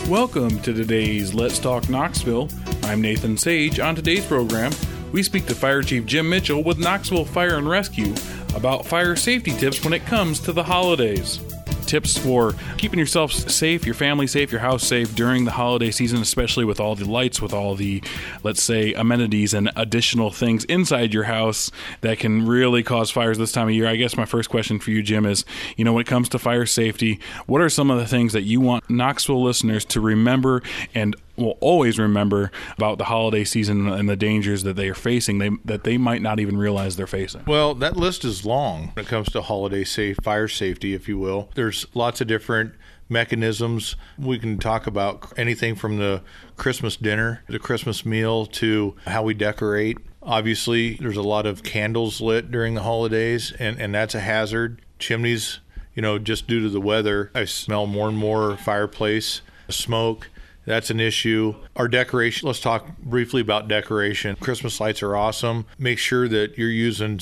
Welcome to today's Let's Talk Knoxville. I'm Nathan Sage. On today's program, we speak to Fire Chief Jim Mitchell with Knoxville Fire and Rescue about fire safety tips when it comes to the holidays. Tips for keeping yourself safe, your family safe, your house safe during the holiday season, especially with all the lights, with all the, let's say, amenities and additional things inside your house that can really cause fires this time of year. I guess my first question for you, Jim, is, when it comes to fire safety, what are some of the things that you want Knoxville listeners to remember and will always remember about the holiday season and the dangers that they are facing that they might not even realize they're facing? Well, that list is long when it comes to fire safety, if you will. There's lots of different mechanisms. We can talk about anything from the Christmas dinner, the Christmas meal, to how we decorate. Obviously, there's a lot of candles lit during the holidays, and that's a hazard. Chimneys, just due to the weather, I smell more and more fireplace smoke. That's an issue. Our decoration, let's talk briefly about decoration. Christmas lights are awesome. Make sure that you're using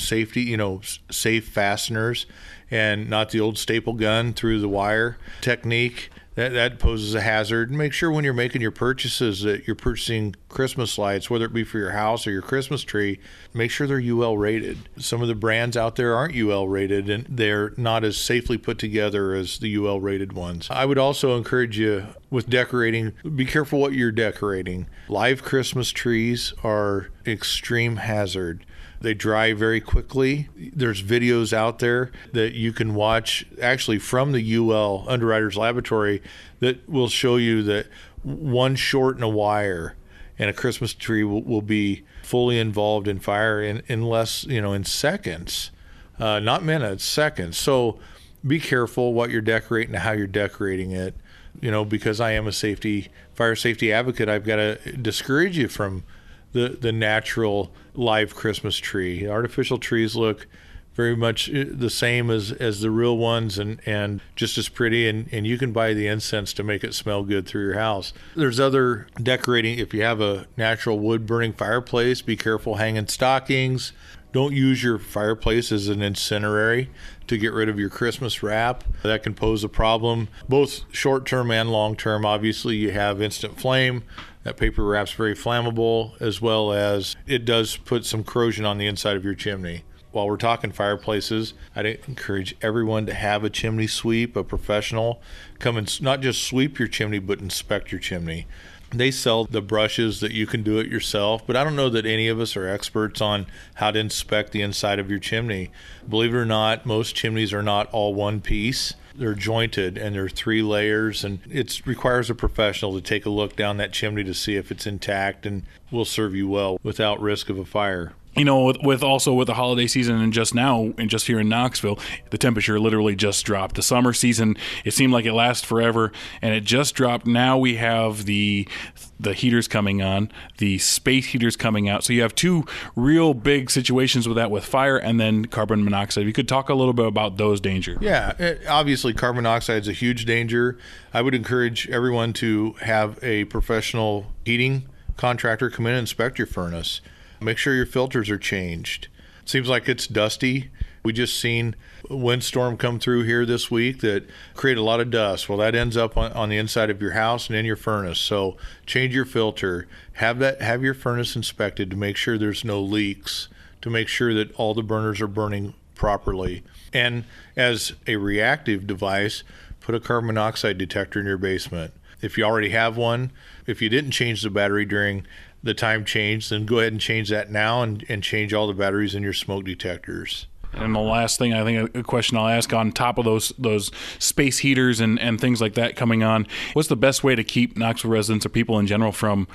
safe fasteners and not the old staple gun through the wire technique. That poses a hazard. Make sure when you're making your purchases that you're purchasing Christmas lights, whether it be for your house or your Christmas tree, make sure they're UL rated. Some of the brands out there aren't UL rated, and they're not as safely put together as the UL rated ones. I would also encourage you with decorating, be careful what you're decorating. Live Christmas trees are extreme hazard. They dry very quickly. There's videos out there that you can watch actually from the UL Underwriters Laboratory that will show you that one short in a wire and a Christmas tree will be fully involved in fire in less, in seconds, not minutes, seconds. So be careful what you're decorating and how you're decorating it. Because I am a fire safety advocate, I've got to discourage you from the natural live Christmas tree. Artificial trees look very much the same as the real ones and just as pretty, and you can buy the incense to make it smell good through your house. There's other decorating. If you have a natural wood burning fireplace, be careful hanging stockings. Don't use your fireplace as an incendiary to get rid of your Christmas wrap. That can pose a problem, both short-term and long-term. Obviously, you have instant flame. That paper wrap's very flammable, as well as it does put some corrosion on the inside of your chimney. While we're talking fireplaces, I'd encourage everyone to have a chimney sweep, a professional. Come and not just sweep your chimney, but inspect your chimney. They sell the brushes that you can do it yourself, but I don't know that any of us are experts on how to inspect the inside of your chimney. Believe it or not, most chimneys are not all one piece. They're jointed, and they're 3 layers, and it requires a professional to take a look down that chimney to see if it's intact and will serve you well without risk of a fire. With the holiday season and just now, and just here in Knoxville, the temperature literally just dropped. The summer season, it seemed like it lasts forever, and it just dropped. Now we have the heaters coming on, the space heaters coming out. So you have 2 real big situations with that, with fire and then carbon monoxide. You could talk a little bit about those dangers. Yeah, obviously carbon monoxide is a huge danger. I would encourage everyone to have a professional heating contractor come in and inspect your furnace. Make sure your filters are changed. It seems like it's dusty. We just seen a windstorm come through here this week that created a lot of dust. Well, that ends up on the inside of your house and in your furnace. So change your filter. Have your furnace inspected to make sure there's no leaks, to make sure that all the burners are burning properly. And as a reactive device, put a carbon monoxide detector in your basement. If you already have one, if you didn't change the battery during the time change, then go ahead and change that now and change all the batteries in your smoke detectors. And the last thing, I think a question I'll ask on top of those space heaters and things like that coming on, what's the best way to keep Knoxville residents or people in general from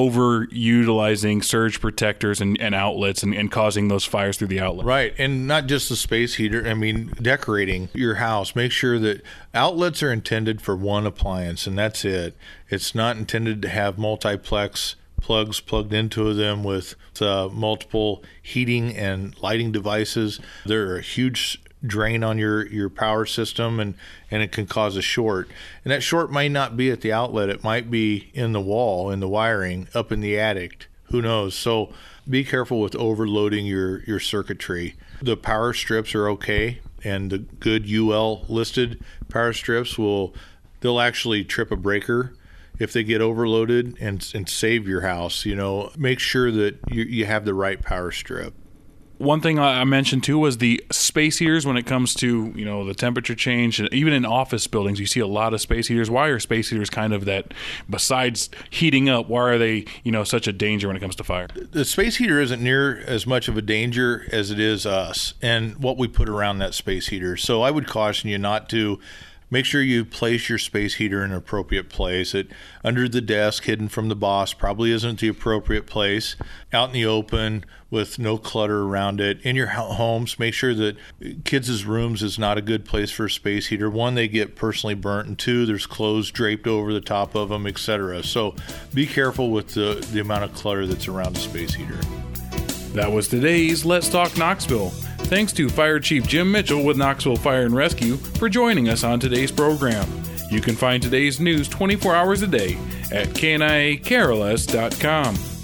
overutilizing surge protectors and outlets and causing those fires through the outlet? Right, and not just the space heater. Decorating your house, make sure that outlets are intended for one appliance, and that's it. It's not intended to have multiplex plugs plugged into them with multiple heating and lighting devices. They're a huge drain on your power system, and it can cause a short. And that short might not be at the outlet. It might be in the wall, in the wiring, up in the attic. Who knows? So be careful with overloading your circuitry. The power strips are okay, and the good UL listed power strips they'll actually trip a breaker if they get overloaded and save your house. Make sure that you have the right power strip. One thing I mentioned too was the space heaters when it comes to, the temperature change. And even in office buildings, you see a lot of space heaters. Why are space heaters kind of that, besides heating up, why are they, such a danger when it comes to fire? The space heater isn't near as much of a danger as it is us and what we put around that space heater. So I would caution you not to. Make sure you place your space heater in an appropriate place. Under the desk, hidden from the boss, probably isn't the appropriate place. Out in the open with no clutter around it. In your homes, make sure that kids' rooms is not a good place for a space heater. One, they get personally burnt, and two, there's clothes draped over the top of them, etc. So be careful with the amount of clutter that's around a space heater. That was today's Let's Talk Knoxville. Thanks to Fire Chief Jim Mitchell with Knoxville Fire and Rescue for joining us on today's program. You can find today's news 24 hours a day at kniakrls.com.